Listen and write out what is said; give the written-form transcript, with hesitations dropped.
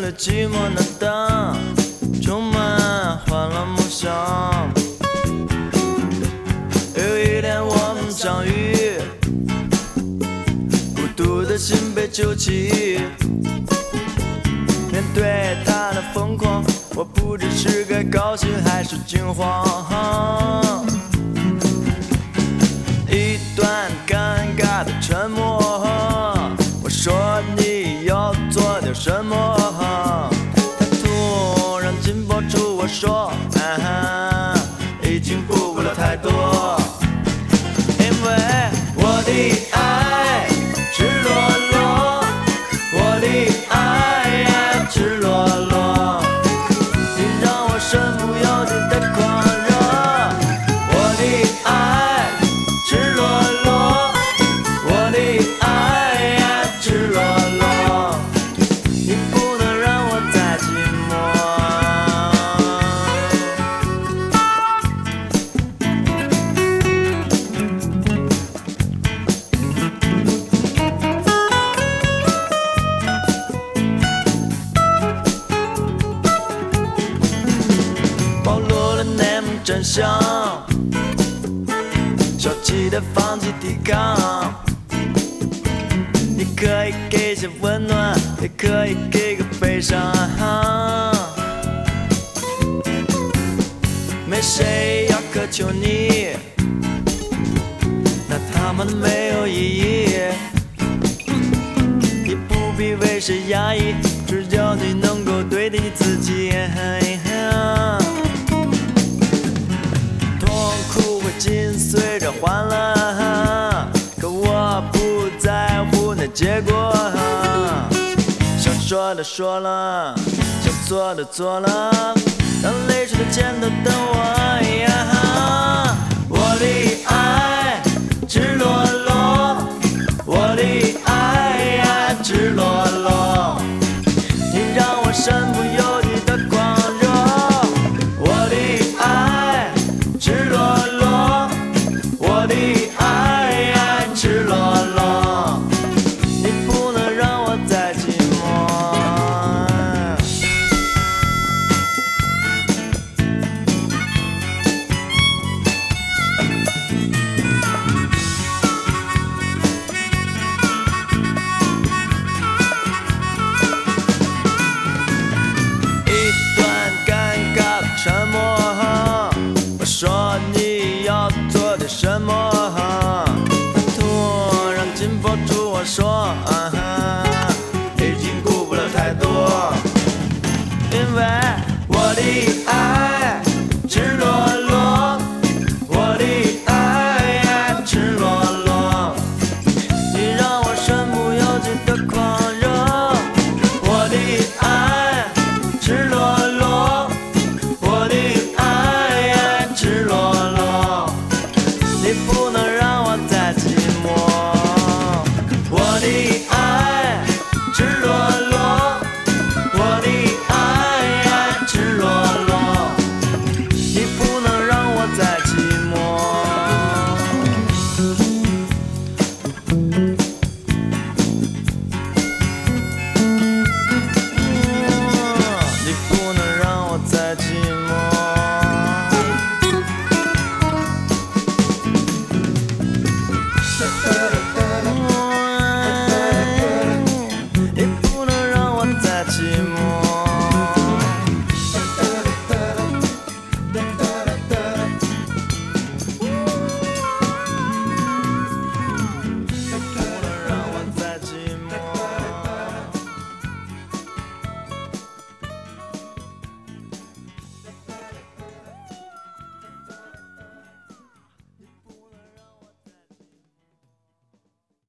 的寂寞难当，充满欢乐梦想。有一天我们相遇，孤独的心被揪起。面对他的疯狂，我不知是该高兴还是惊慌。一段尴尬的沉默，我说你要做点什么。他突然紧抱住我说，已经顾不了太多，因为我的爱赤裸裸，我的爱赤裸裸，你让我身不由己的狂热。我的爱赤裸裸，我的爱赤裸裸，你不能让我再寂寞。暴露了内幕真相，消极的放弃抵抗。你可以给些温暖，也可以给个悲伤。没谁要苛求你，那他妈的没有意义。你不必为谁压抑，只要你能够对得起自己。痛苦会紧随着欢乐，可我不在乎那结果。想说的说了，想做的做了，让泪水的肩头等我。我的爱赤裸裸，我的爱赤裸裸，你让我身不由己的狂热。我的爱赤裸裸，我的爱赤裸裸，你不能让我再寂寞。一段尴尬的沉默，我说你要做点什么。他突然紧抱住我说，